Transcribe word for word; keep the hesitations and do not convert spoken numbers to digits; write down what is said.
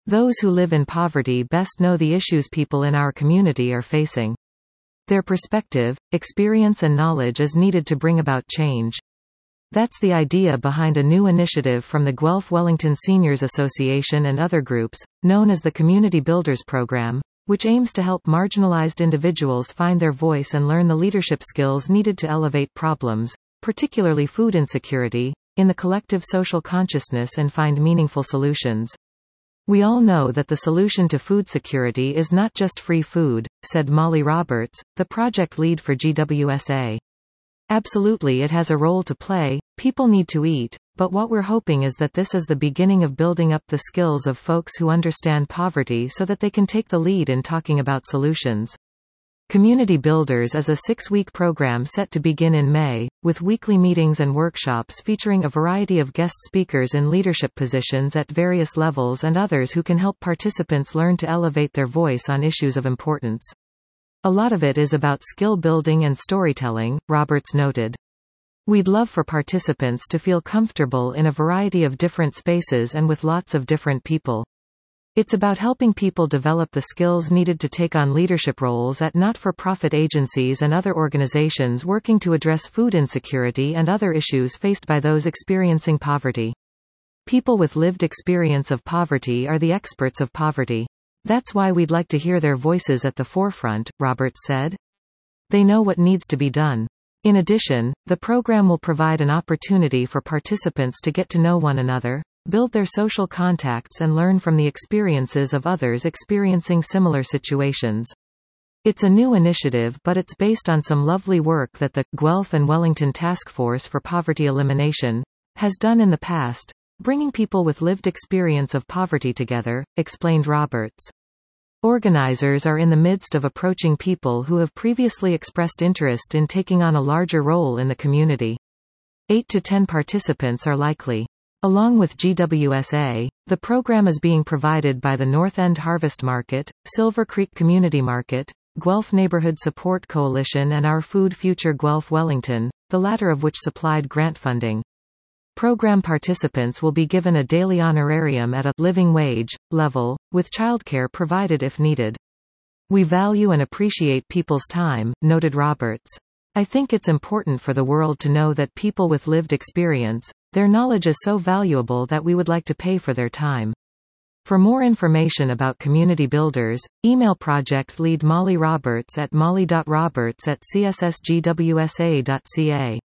Those who live in poverty best know the issues people in our community are facing. Their perspective, experience and knowledge is needed to bring about change. That's the idea behind a new initiative from the Guelph Wellington Seniors Association and other groups, known as the Community Builders Program, which aims to help marginalized individuals find their voice and learn the leadership skills needed to elevate problems, particularly food insecurity, in the collective social consciousness and find meaningful solutions. We all know that the solution to food security is not just free food, said Molly Roberts, the project lead for G W S A. Absolutely, it has a role to play. People need to eat, but what we're hoping is that this is the beginning of building up the skills of folks who understand poverty so that they can take the lead in talking about solutions. Community Builders is a six-week program set to begin in May, with weekly meetings and workshops featuring a variety of guest speakers in leadership positions at various levels and others who can help participants learn to elevate their voice on issues of importance. A lot of it is about skill building and storytelling, Roberts noted. We'd love for participants to feel comfortable in a variety of different spaces and with lots of different people. It's about helping people develop the skills needed to take on leadership roles at not-for-profit agencies and other organizations working to address food insecurity and other issues faced by those experiencing poverty. People with lived experience of poverty are the experts of poverty. That's why we'd like to hear their voices at the forefront, Roberts said. They know what needs to be done. In addition, the program will provide an opportunity for participants to get to know one another, build their social contacts and learn from the experiences of others experiencing similar situations. It's a new initiative, but it's based on some lovely work that the Guelph and Wellington Task Force for Poverty Elimination has done in the past, bringing people with lived experience of poverty together, explained Roberts. Organizers are in the midst of approaching people who have previously expressed interest in taking on a larger role in the community. Eight to ten participants are likely. Along with G W S A, the program is being provided by the North End Harvest Market, Silver Creek Community Market, Guelph Neighborhood Support Coalition and Our Food Future Guelph Wellington, the latter of which supplied grant funding. Program participants will be given a daily honorarium at a living wage level, with childcare provided if needed. We value and appreciate people's time, noted Roberts. I think it's important for the world to know that people with lived experience, their knowledge is so valuable that we would like to pay for their time. For more information about Community Builders, email project lead Molly Roberts at molly dot roberts at c s s g w s a dot c a.